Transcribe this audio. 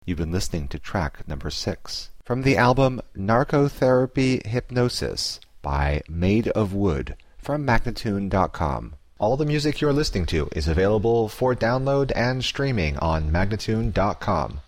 You've been listening to track number 6 from the album Narcotherapy Hypnosis by Made of Wood from Magnatune.com. All the music you're listening to is available for download and streaming on Magnatune.com.